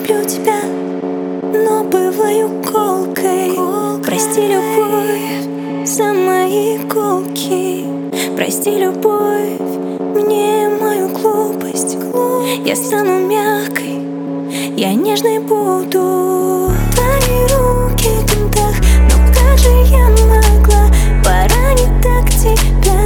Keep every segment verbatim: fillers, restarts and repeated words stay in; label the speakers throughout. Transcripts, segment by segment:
Speaker 1: люблю тебя, но бываю колкой. Прости, любовь, за мои колки. Прости, любовь, мне мою глупость. Я стану мягкой, я нежной буду. Твои руки в бинтах, но как же я могла поранить так тебя?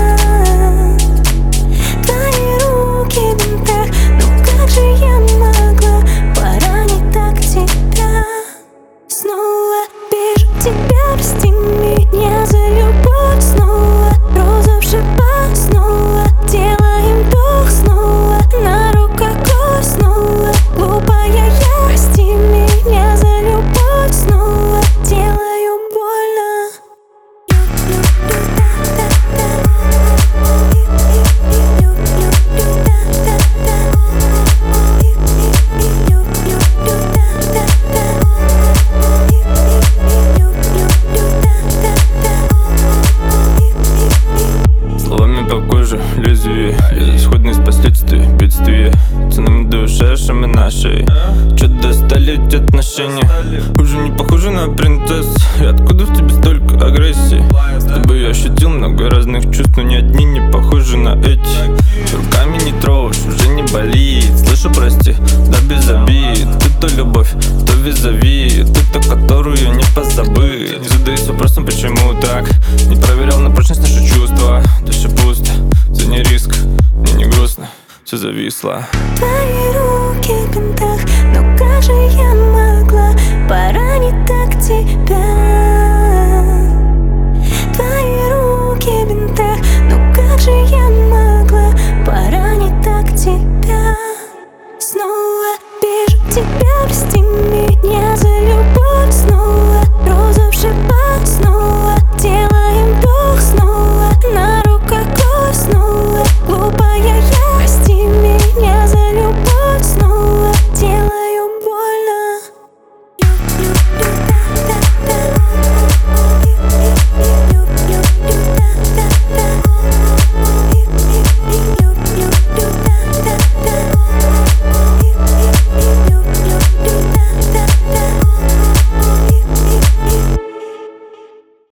Speaker 1: Твои руки в бинтах, но как же я могла поранить так тебя? Снова бежу тебя, прости меня за любовь. Снова роза в шипах, снова делаем вдох, снова на руках кровь, снова глупая я. Прости меня за любовь, снова делаю больно.
Speaker 2: Словами по коже, лезвие, исходность последствий, бедствия. Ценами душевшими нашей. Чё достали эти отношения? Уже не похоже на принцесс. И откуда в тебе столько агрессии? С тобой я ощутил много разных чувств, но ни одни не похожи на эти. Руками не трожь, уже не болит. Слышу, прости, да без обид. Ты то любовь, то визави. Ты та, которую не позабыть. Не задаюсь вопросом, почему так. Не проверял на прочность наши чувства. Дальше пусто, за не риск, мне не грустно, все зависло.
Speaker 1: Твои руки в бинтах, но как же